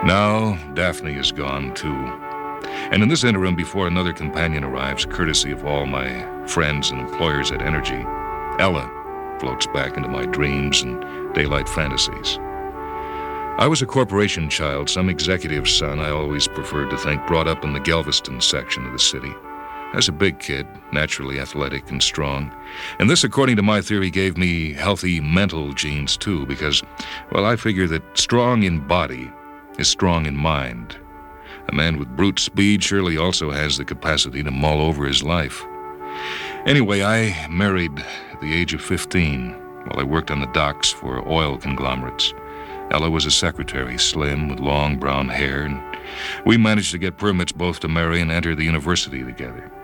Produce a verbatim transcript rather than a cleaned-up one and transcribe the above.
Now, Daphne is gone, too. And in this interim, before another companion arrives, courtesy of all my friends and employers at Energy, Ella floats back into my dreams and daylight fantasies. I was a corporation child, some executive's son, I always preferred to think, brought up in the Galveston section of the city. As a big kid, naturally athletic and strong. And this, according to my theory, gave me healthy mental genes, too, because, well, I figure that strong in body is strong in mind. A man with brute speed surely also has the capacity to mull over his life. Anyway, I married at the age of fifteen while I worked on the docks for oil conglomerates. Ella was a secretary, slim, with long brown hair, and we managed to get permits both to marry and enter the university together.